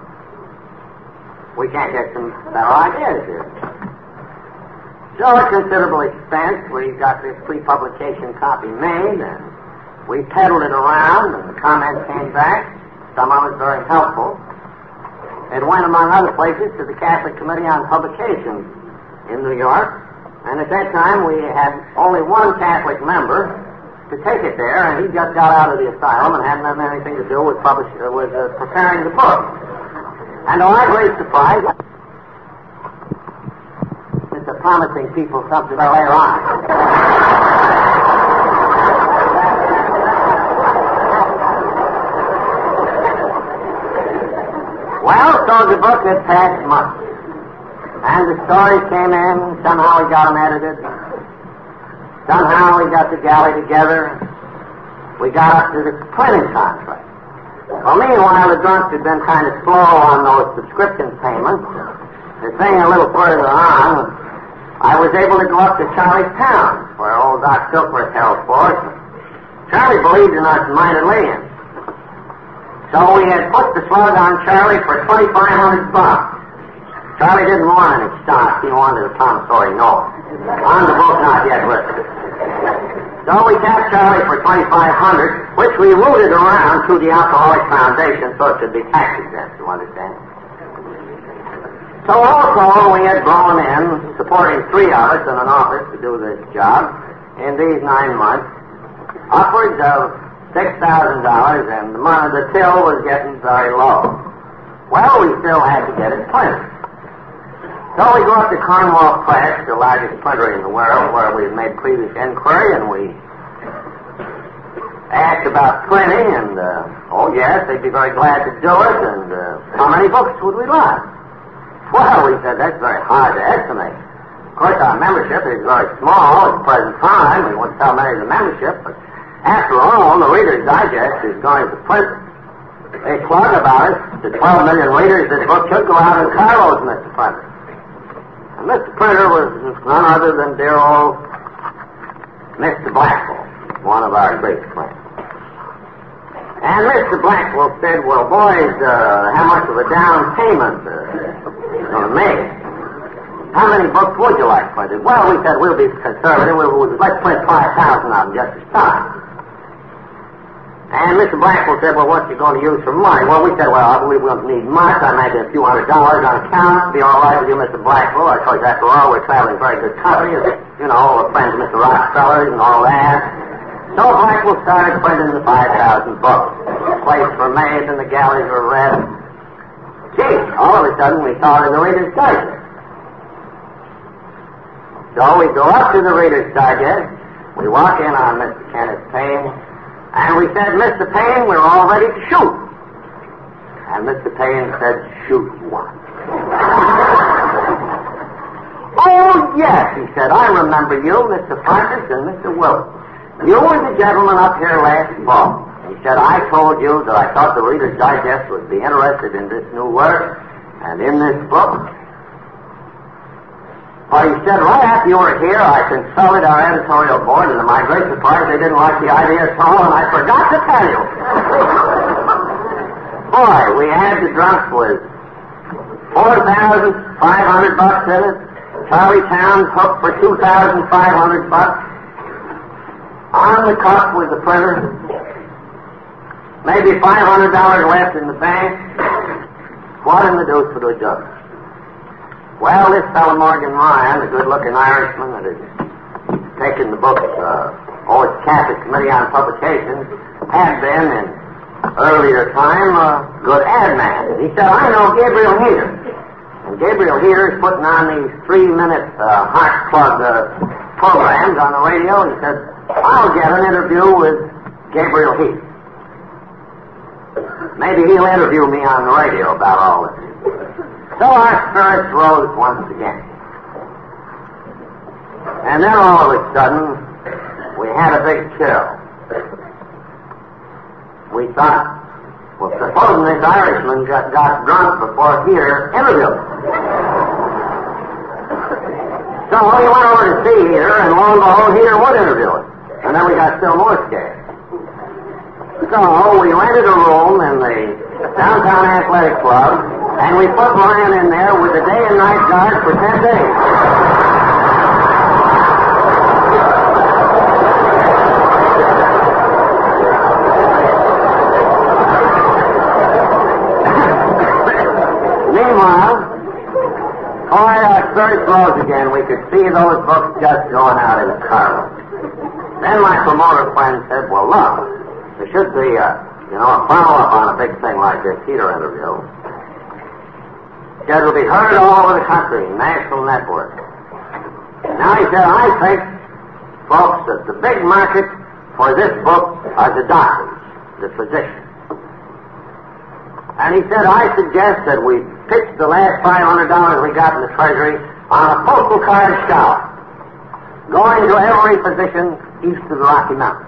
we can't get some better ideas here. So at considerable expense, we got this pre-publication copy made, and we peddled it around, and the comments came back. Some of it very helpful. It went, among other places, to the Catholic Committee on Publications in New York, and at that time we had only one Catholic member to take it there, and he just got out of the asylum and hadn't had anything to do with preparing the book. And to our great surprise, it's promising people something later on. Well, so the book had passed muster, and the stories came in. Somehow we got them edited. Somehow we got the galley together. We got up to the printing contract. Well, meanwhile, the drunks had been kind of slow on those subscription payments. The thing a little further on, I was able to go up to Charlie's town, where old Doc Silkworth held forth. Charlie believed in us mightily, and so we had put the slug on Charlie for $2,500. Charlie didn't want any stock. He wanted a promissory note. On the book not yet listed. So we tapped Charlie for $2,500, which we routed around to the Alcoholic Foundation so it could be tax exempt, you understand? So also we had blown in, supporting 3 of us in an office to do this job in these 9 months, upwards of $6,000, and the till was getting very low. Well, we still had to get it printed. So we go up to Cornwall Press, the largest printer in the world, where we had made previous inquiry, and we asked about printing, and, oh yes, they'd be very glad to do it, and how many books would we like? Well, we said, that's very hard to estimate. Of course, our membership is very small at the present time. We won't tell many of the membership, but after all, the Reader's Digest is going to print a plug about it. The 12 million readers, this book should go out in carloads, Mr. Printer. And Mr. Printer was none other than dear old Mr. Blackwell, one of our great friends. And Mr. Blackwell said, well, boys, how much of a down payment you're going to make? How many books would you like printed? Well, we said, we'll be conservative. Let's print 5,000 of them just to start. And Mr. Blackwell said, well, what are you going to use for money? Well, we said, well, I believe we don't need much. I imagine a few $100 on account. Be all right with you, Mr. Blackwell. Of course, after all, we're traveling very good company. You know, we're friends with Mr. Rockefeller and all that. So Blackwell started printing the 5,000 books. Plates were made and the galleys were read. Gee, all of a sudden we saw it in the Reader's Digest. So we go up to the Reader's Digest. We walk in on Mr. Kenneth Payne. And we said, Mr. Payne, we're all ready to shoot. And Mr. Payne said, shoot what? Oh, yes, he said, I remember you, Mr. Francis and Mr. Wilson. You were the gentleman up here last fall. He said, I told you that I thought the Reader's Digest would be interested in this new work and in this book. Well, he said, right after you were here, I consulted our editorial board, and to my great surprise, they didn't like the idea at all, and I forgot to tell you. Boy, we had the drunk with $4,500 in it. Charlie Towns hooked for $2,500. On the cuff with the printer. Maybe $500 left in the bank. What in the deuce would we do? Well, this fellow Morgan Ryan, the good-looking Irishman that had taken the book, it's Catholic Committee on Publications, had been in earlier time a good ad man. He said, I know Gabriel Heater. And Gabriel Heater is putting on these 3-minute heart plug programs on the radio. He said, I'll get an interview with Gabriel Heater. Maybe he'll interview me on the radio about all this. So our spirits rose once again. And then all of a sudden, we had a big chill. We thought, well, supposing this Irishman got drunk before Heater interviewed him. So we went over to see Heater, and lo and behold, Heater would interview him. And then we got still more scared. So we rented a room in the Downtown Athletic Club, and we put Ryan in there with the day and night guard for 10 days. Meanwhile, going up 30 floors again, we could see those books just going out in the car. Then my promoter friend said, well, look, there should be a follow-up on a big thing like this Heater interview. It'll be heard all over the country, national network. Now, he said, I think, folks, that the big market for this book are the doctors, the physicians. And he said, I suggest that we pitch the last $500 we got in the Treasury on a postal card shower, going to every physician east of the Rocky Mountains.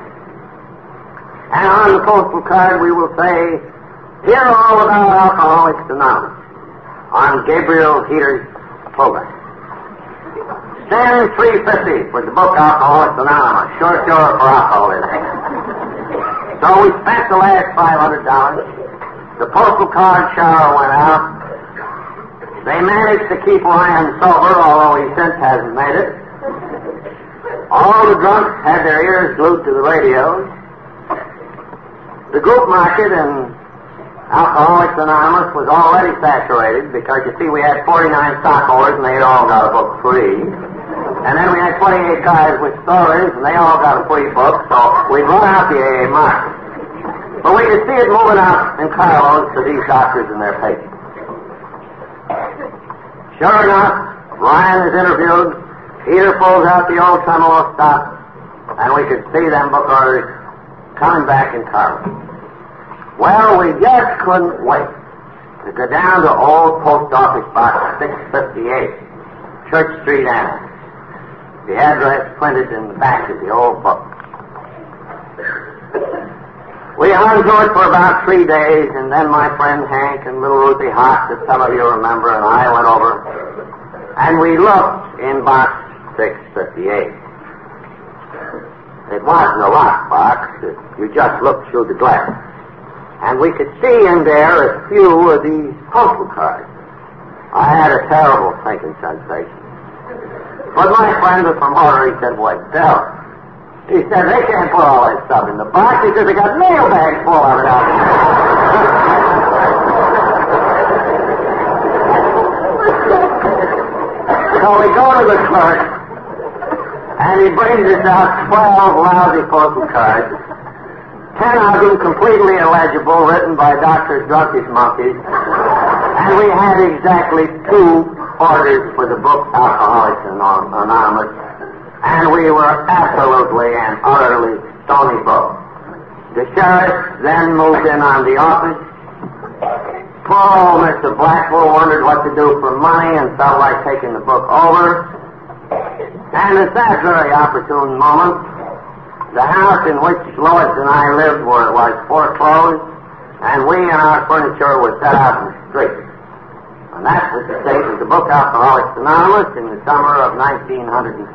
And on the postal card we will say, hear all about Alcoholics Anonymous on Gabriel Heater's program. Send $3.50 for the book Alcoholics Anonymous, short cure for alcoholism. So we spent the last $500. The postal card shower went out. They managed to keep Ryan sober, although he since hasn't made it. All the drunks had their ears glued to the radios. The group market in Alcoholics Anonymous was already saturated because, you see, we had 49 stockholders and they had all got a book free. And then we had 28 guys with stories and they all got a free book, so we'd run out the AA market. But we could see it moving out in carloads to these doctors and their patients. Sure enough, Ryan is interviewed. Heater pulls out the old tremolo stop, and we could see them book orders coming back in carloads. Well, we just couldn't wait to go down to old Post Office Box 658, Church Street, Annex. The address printed in the back of the old book. We hung to it for about 3 days, and then my friend Hank and little Ruthie Hart, that some of you remember, and I went over, and we looked in box 658. It wasn't a locked box. You just looked through the glass. And we could see in there a few of these postal cards. I had a terrible thinking sensation. But my friend, the promoter, he said, what the hell? He said, they can't put all that stuff in the box because they got mail bags full of it out there. So we go to the clerk, and he brings us out 12 lousy postal cards, 10 of them completely illegible, written by Dr. Drunkish Monkeys, and we had exactly 2 orders for the book Alcoholics Anonymous. And we were absolutely and utterly stony broke. The sheriff then moved in on the office. Poor old Mr. Blackwell wondered what to do for money and felt like taking the book over. And at that very opportune moment, the house in which Lois and I lived was foreclosed, and we and our furniture were set out in the street. And that was the state of the book Alcoholics Anonymous in the summer of 1939,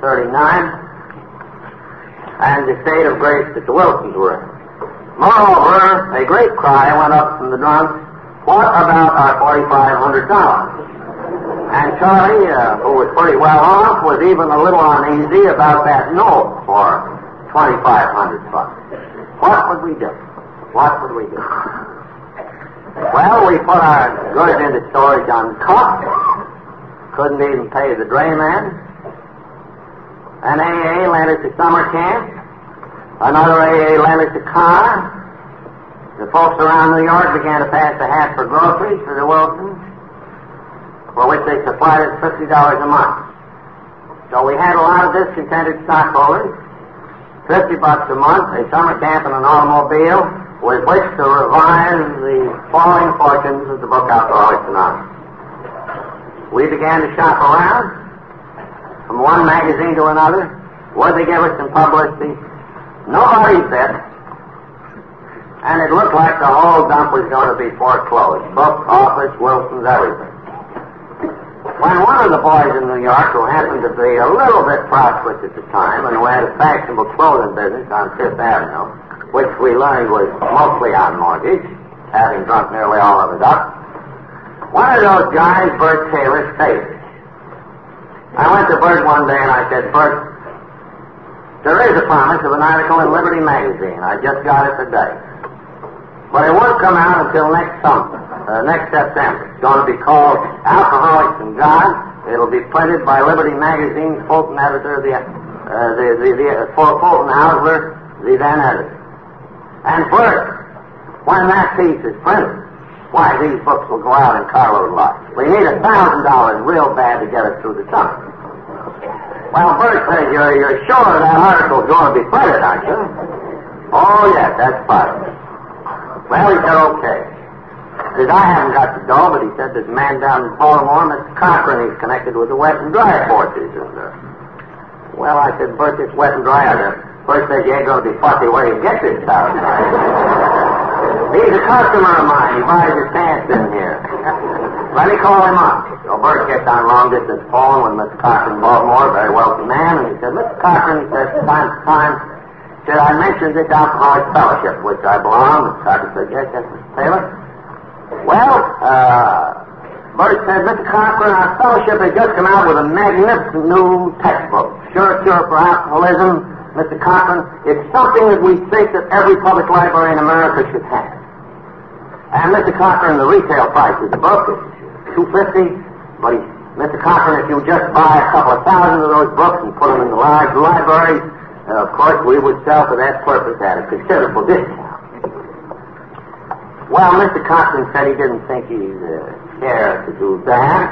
and the state of grace that the Wilsons were in. Moreover, a great cry went up from the drunks, what about our $4,500? And Charlie, who was pretty well off, was even a little uneasy about that note for $2,500. What would we do? What would we do? Well, we put our goods into storage on trucks. Couldn't even pay the drayman. An AA lent us a summer camp. Another AA lent us a car. The folks around New York began to pass a hat for groceries for the Wilsons, for which they supplied us $50 a month. So we had a lot of discontented stockholders, $50 a month, a summer camp and an automobile, with which to revive the falling fortunes of the book Alcoholics Anonymous. We began to shop around. from one magazine to another? Would they give us some publicity? Nobody bit. And it looked like the whole dump was going to be foreclosed. Book, office, Wilson's, everything. When one of the boys in New York, who happened to be a little bit prosperous at the time and who had a fashionable clothing business on Fifth Avenue, which we learned was mostly on mortgage, having drunk nearly all of it up, one of those guys, Bert Taylor, stayed. I went to Bert one day and I said, Bert, there is a promise of an article in Liberty magazine. I just got it today. But it won't come out until next September. It's going to be called Alcoholics and God. It'll be printed by Liberty magazine, Fulton editor, Fulton Hausler, the then editor. And Bert, when that piece is printed, why, these books will go out in carload lots. We need $1,000 real bad to get us through the summer. Well, Bert says, you're sure that article's going to be printed, aren't you? Oh, yes, that's fine. Well, he said, okay. He says, I haven't got the dough, but he said this man down in Baltimore, Mr. Cochran, he's connected with the wet and dry forces. And, well, I said, Bert, this wet and dry, Bert says, you ain't going to be fussy where you get this $1,000. He's a customer of mine. He buys his pants in here. Let me call him up. So Bert gets on long-distance phone with Mr. Cochran in Baltimore, a very wealthy man, and he said, Mr. Cochran, he says, time to time, said, I mentioned this Alcoholics Fellowship, which I belong. Mr. Cochran said, yes, Mr. Taylor. Well, Bert said, Mr. Cochran, our fellowship has just come out with a magnificent new textbook. Sure cure for alcoholism. Mr. Cochran, it's something that we think that every public library in America should have. And Mr. Cochran, the retail price of the book is $2.50, but Mr. Cochran, if you just buy a couple of thousand of those books and put them in the large libraries, of course, we would sell for that purpose at a considerable discount. Well, Mr. Cochran said he didn't think he'd care to do that.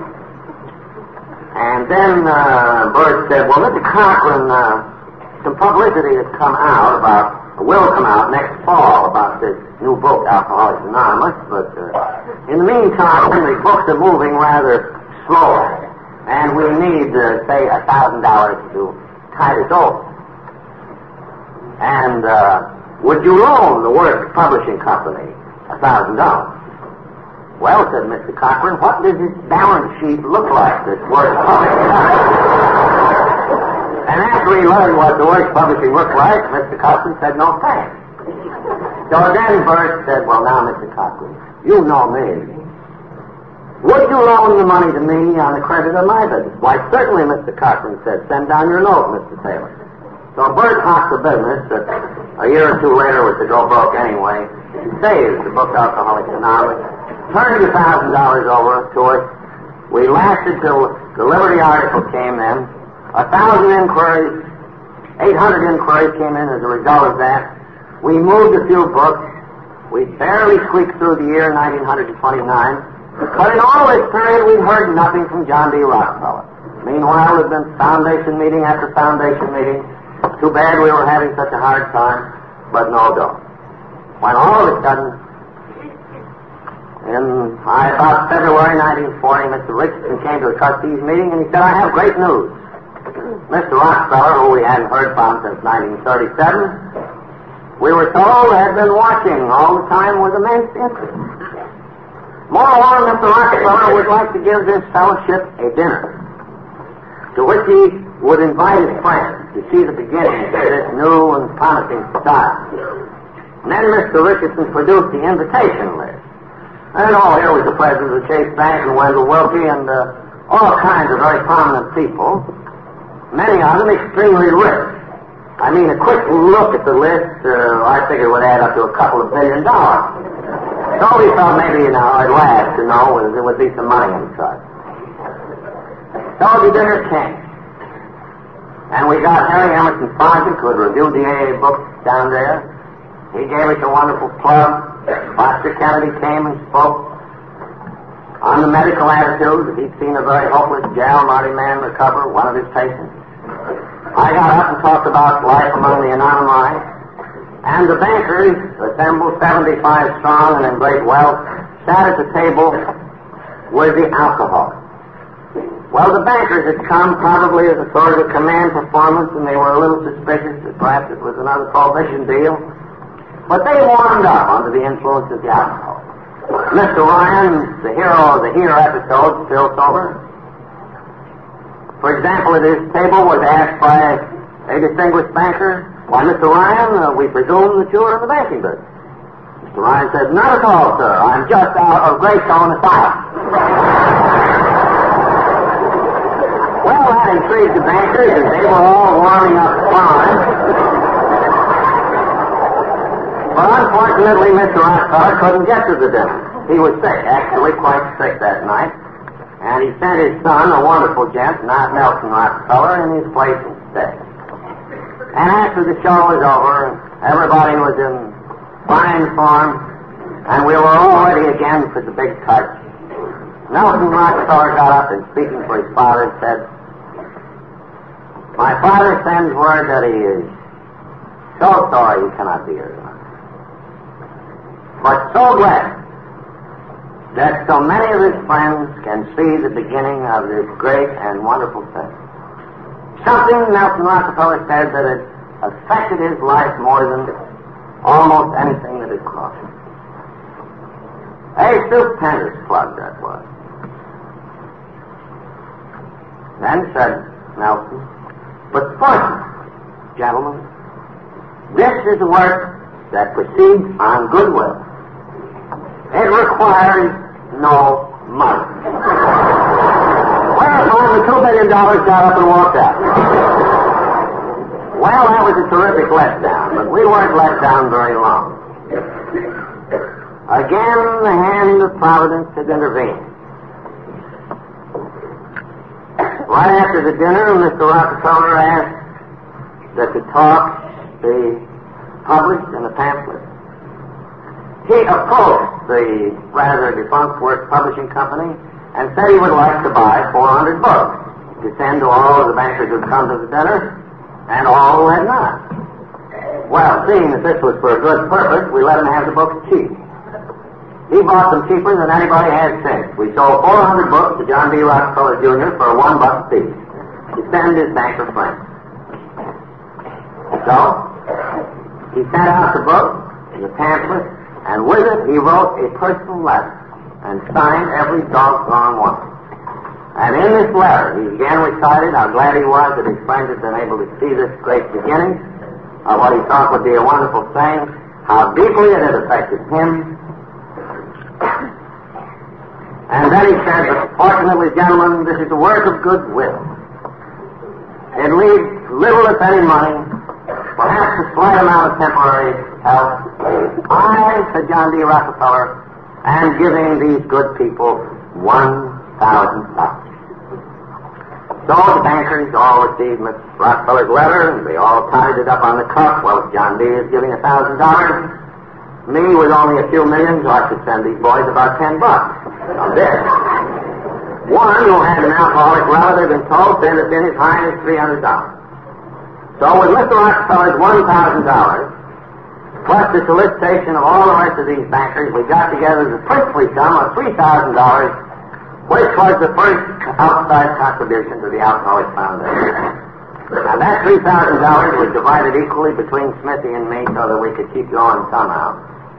And then Bert said, well, Mr. Cochran, some publicity will come out next fall about this new book, Alcoholics Anonymous, but in the meantime, the books are moving rather slow, and we need, say, $1,000 to tide us over. And would you loan the Works Publishing Company $1,000? Well, said Mr. Cochran, what does this balance sheet look like, this Works Publishing Company? And after he learned what the Works Publishing looked like, Mr. Cochran said, no thanks. So then Bert said, well, now, Mr. Cochran, you know me. Would you loan the money to me on the credit of my business? Why, certainly, Mr. Cochran said, send down your note, Mr. Taylor. So Bert hocked the business that a year or two later was to go broke anyway. He saved the book Alcoholics Anonymous, turned the $1,000 over to us. We lasted till the Liberty article came in. 1,000 inquiries, 800 inquiries came in as a result of that. We moved a few books. We barely squeaked through the year 1929. But in all this period, we'd heard nothing from John D. Rockefeller. Meanwhile, there'd been foundation meeting after foundation meeting. Too bad we were having such a hard time, but no dough. When all of a sudden, in about February 1940, Mr. Richardson came to a trustees meeting and he said, I have great news. Mr. Rockefeller, who we hadn't heard from since 1937, we were told had been watching all the time with immense interest. Moreover, Mr. Rockefeller would like to give this fellowship a dinner, to which he would invite his friends to see the beginnings of this new and promising society. And then Mr. Richardson produced the invitation list. And here was the president of the Chase Bank and Wendell Willkie and all kinds of very prominent people, many of them extremely rich. I mean, a quick look at the list, I figured would add up to a couple of $1 billion. So we thought maybe, at last, there would be some money inside. So the dinner came. And we got Harry Emerson Sargent, who had reviewed the AA books down there. He gave us a wonderful plug. Foster Kennedy came and spoke on the medical attitude. He'd seen a very hopeless gal, Marty Mann, recover, one of his patients. I got up and talked about life among the anonymized. And the bankers, assembled 75 strong and in great wealth, sat at the table with the alcoholics. Well, the bankers had come probably as a sort of a command performance, and they were a little suspicious that perhaps it was another prohibition deal. But they warmed up under the influence of the alcohol. Mr. Ryan, the hero of the Here episode, still sober. For example, at his table was asked by a distinguished banker, "Why, Mr. Ryan, we presume that you are in the banking business." Mr. Ryan said, "Not at all, sir. I'm just out of Greystone Asylum." Well, that intrigued the bankers, and they were all warming up fine. But unfortunately, Mr. Rockefeller couldn't get to the dinner. He was sick, actually quite sick that night. And he sent his son, a wonderful gent, not Nelson Rockefeller, in his place instead. And after the show was over, everybody was in fine form, and we were all ready again for the big touch. Nelson Rockefeller got up and, speaking for his father, said, "My father sends word that he is so sorry he cannot be here tonight, but so glad that so many of his friends can see the beginning of this great and wonderful thing." Something, Nelson Rockefeller said, that had affected his life more than almost anything that had cost him. A stupendous plug that was. Then said Nelson, "But fortunately, gentlemen, this is a work that proceeds on goodwill. It requires no money." Whereupon the $2 billion got up and walked out. Well, that was a terrific letdown, but we weren't let down very long. Again, the hand of Providence had intervened. Right after the dinner, Mr. Rockefeller asked that the talks be published in a pamphlet. He approached the rather defunct Worth Publishing Company and said he would like to buy 400 books to send to all of the bankers who'd come to the dinner and all who had not. Well, seeing that this was for a good purpose, we let him have the books cheap. He bought them cheaper than anybody had since. We sold 400 books to John D. Rockefeller Jr. for $1 apiece to send his banker friends. So, he sent out the book, the pamphlet, and with it he wrote a personal letter and signed every doggone one. And in this letter, he again recited how glad he was that his friends had been able to see this great beginning of what he thought would be a wonderful thing, how deeply it had affected him. And then he said, "But fortunately, gentlemen, this is a work of goodwill. It leaves little, if any, money, perhaps a slight amount of temporary help. I," said John D. Rockefeller, "am giving these good people $1,000. So the bankers all received Mr. Rockefeller's letter, and they all tied it up on the cuff. Well, if John D. is giving $1,000, me with only a few millions, I could send these boys about $10. Now this. One who had an alcoholic relative in tow sent it in as high as $300. So with Mr. Rockefeller's $1,000, plus the solicitation of all the rest of these bankers, we got together the princely sum of $3,000, which was the first outside contribution to the Alcoholics Foundation. Now that $3,000 was divided equally between Smithy and me so that we could keep going somehow.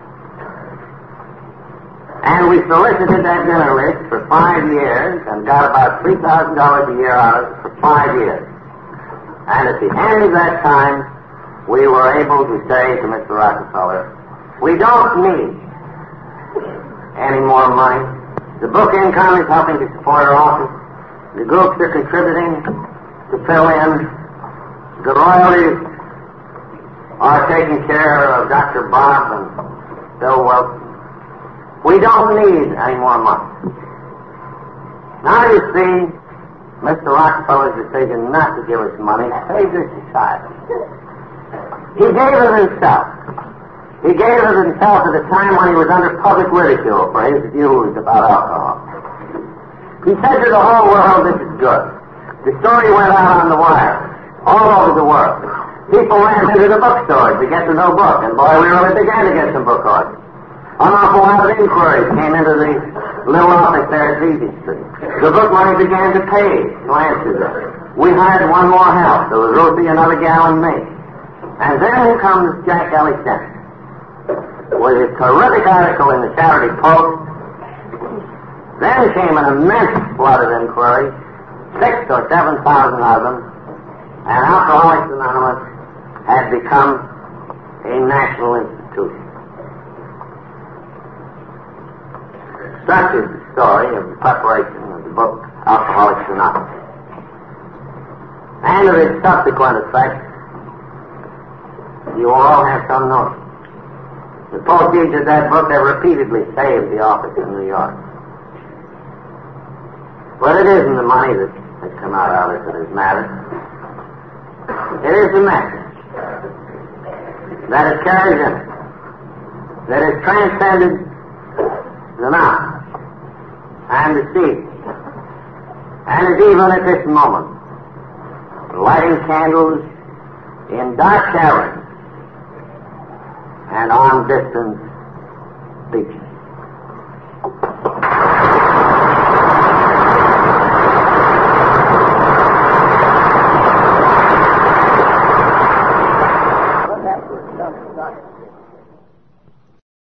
And we solicited that dinner list for 5 years and got about $3,000 a year out of it for 5 years. And at the end of that time, we were able to say to Mr. Rockefeller, "We don't need any more money. The book income is helping to support our office. The groups are contributing to fill in. The royalties are taking care of Dr. Bob and Bill Wilson. We don't need any more money." Now you see, Mr. Rockefeller's decision not to give us money saved our society. He gave it himself. He gave it himself at a time when he was under public ridicule for his views about alcohol. He said to the whole world, "This is good." The story went out on the wire, all over the world. People ran into the bookstores to get the new book, and boy, we really began to get some book orders. An awful lot of inquiries came into the Little office there at Easy Street. The book money began to pay. Glances at it. We hired one more house. There was Ruthie, another gal, and me. And then comes Jack Ellis Denton with his terrific article in the Saturday Post. Then came an immense flood of inquiries, 6,000 or 7,000 of them, and Alcoholics Anonymous had become a national institution. Such is the story of the preparation of the book Alcoholics Anonymous. And of its subsequent effects, you all have some notion. The proceeds of that book have repeatedly saved the office in New York. But it isn't the money that has come out of it that has mattered. It is the message that it carries in it, that has transcended the knowledge and the seed, and is even at this moment lighting candles in dark caverns and on distant beaches.